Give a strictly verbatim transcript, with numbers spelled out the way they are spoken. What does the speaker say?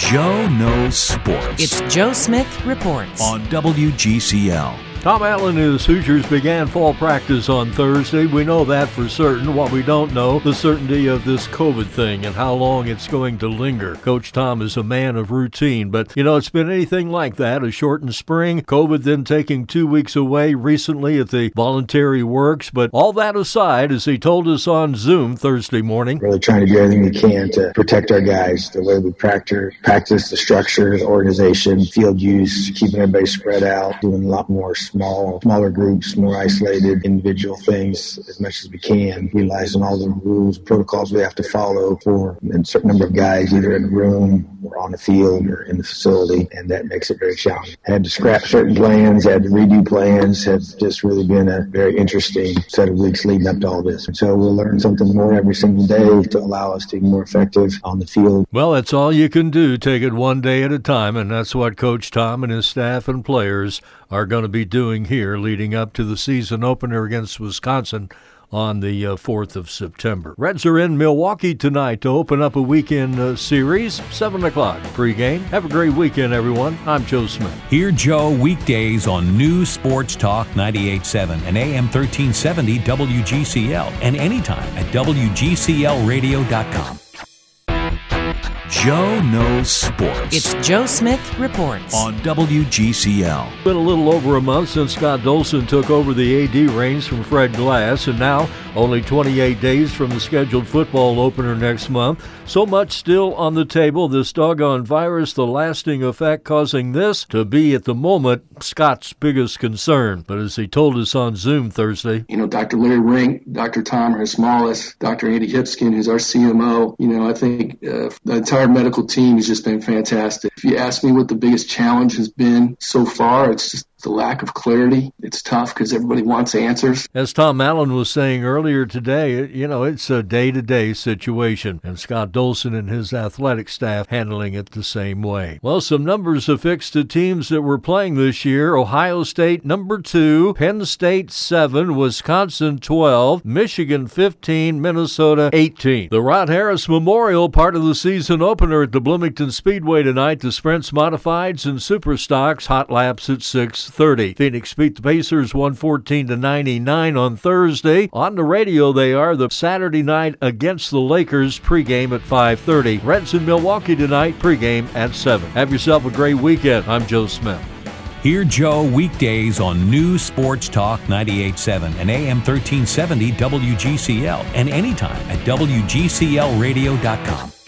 Joe Knows Sports. It's Joe Smith Reports on W G C L. Tom Allen and his Hoosiers began fall practice on Thursday. We know that for certain. What we don't know, the certainty of this COVID thing and how long it's going to linger. Coach Tom is a man of routine, but, you know, it's been anything like that. A shortened spring, COVID then taking two weeks away recently at the voluntary works. But all that aside, as he told us on Zoom Thursday morning, really trying to do everything we can to protect our guys, the way we practice, practice the structure, the organization, field use, keeping everybody spread out, doing a lot more small, smaller groups, more isolated individual things as much as we can, utilizing all the rules, protocols we have to follow for a certain number of guys, either in the room or on the field or in the facility, and that makes it very challenging. Had to scrap certain plans, had to redo plans, has just really been a very interesting set of weeks leading up to all this. So we'll learn something more every single day to allow us to be more effective on the field. Well, that's all you can do. Take it one day at a time, and that's what Coach Tom and his staff and players are going to be doing here leading up to the season opener against Wisconsin on the uh, fourth of September. Reds are in Milwaukee tonight to open up a weekend uh, series, seven o'clock pregame. Have a great weekend, everyone. I'm Joe Smith. Hear Joe weekdays on News Sports Talk ninety-eight point seven and A M thirteen seventy W G C L and anytime at W G C L radio dot com. Joe Knows Sports. It's Joe Smith Reports on W G C L. It's been a little over a month since Scott Dolson took over the A D reins from Fred Glass, and now only twenty-eight days from the scheduled football opener next month. So much still on the table. This doggone virus, the lasting effect causing this to be at the moment Scott's biggest concern. But as he told us on Zoom Thursday, you know, Doctor Larry Rink, Doctor Tom Smallest, Doctor Andy Hipskin, who's our C M O, you know, I think uh, the entire medical team has just been fantastic. If you ask me what the biggest challenge has been so far, it's just the lack of clarity. It's tough because everybody wants answers. As Tom Allen was saying earlier today, you know, it's a day-to-day situation, and Scott Dolson and his athletic staff handling it the same way. Well, some numbers affixed to teams that were playing this year. Ohio State, number two, Penn State, seven, Wisconsin, twelve, Michigan, fifteen, Minnesota, eighteen. The Rod Harris Memorial, part of the season opener at the Bloomington Speedway tonight. The sprints, modifieds, and super stocks, hot laps at six thirty. Phoenix beat the Pacers one fourteen to ninety-nine on Thursday. On the radio they are the Saturday night against the Lakers, pregame at five thirty. Reds in Milwaukee tonight, pregame at seven. Have yourself a great weekend. I'm Joe Smith. Hear Joe weekdays on News Sports Talk ninety-eight point seven and A M thirteen seventy W G C L and anytime at W G C L radio dot com.